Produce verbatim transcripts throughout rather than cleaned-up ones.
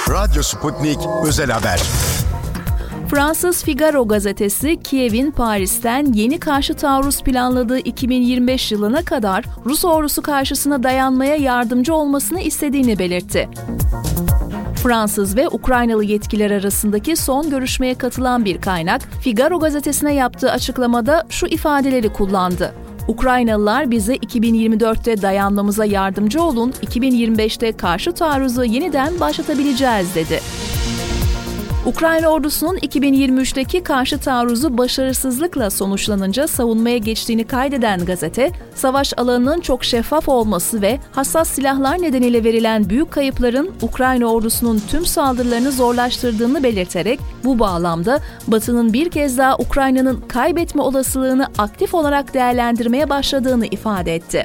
Radyo Sputnik Özel Haber. Fransız Figaro gazetesi, Kiev'in Paris'ten yeni karşı taarruz planladığı iki bin yirmi beş yılına kadar Rus ordusu karşısına dayanmaya yardımcı olmasını istediğini belirtti. Fransız ve Ukraynalı yetkililer arasındaki son görüşmeye katılan bir kaynak, Figaro gazetesine yaptığı açıklamada şu ifadeleri kullandı. Ukraynalılar bize iki bin yirmi dörtte dayanmamıza yardımcı olun, iki bin yirmi beşte karşı taarruzu yeniden başlatabileceğiz dedi. Ukrayna ordusunun iki bin yirmi üçteki karşı taarruzu başarısızlıkla sonuçlanınca savunmaya geçtiğini kaydeden gazete, savaş alanının çok şeffaf olması ve hassas silahlar nedeniyle verilen büyük kayıpların Ukrayna ordusunun tüm saldırılarını zorlaştırdığını belirterek, bu bağlamda Batı'nın bir kez daha Ukrayna'nın kaybetme olasılığını aktif olarak değerlendirmeye başladığını ifade etti.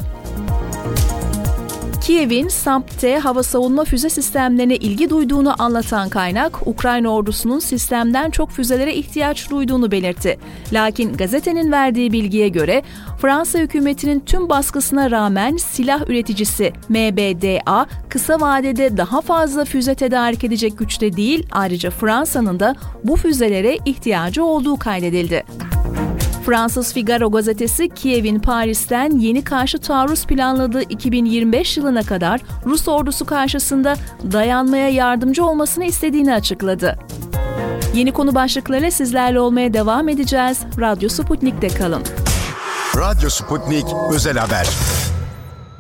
Kiev'in SAMP-T hava savunma füze sistemlerine ilgi duyduğunu anlatan kaynak, Ukrayna ordusunun sistemden çok füzelere ihtiyaç duyduğunu belirtti. Lakin gazetenin verdiği bilgiye göre, Fransa hükümetinin tüm baskısına rağmen silah üreticisi M B D A, kısa vadede daha fazla füze tedarik edecek güçte değil, ayrıca Fransa'nın da bu füzelere ihtiyacı olduğu kaydedildi. Fransız Figaro gazetesi, Kiev'in Paris'ten yeni karşı taarruz planladığı iki bin yirmi beş yılına kadar Rus ordusu karşısında dayanmaya yardımcı olmasını istediğini açıkladı. Yeni konu başlıklarıyla sizlerle olmaya devam edeceğiz. Radyo Sputnik'te kalın. Radyo Sputnik Özel Haber.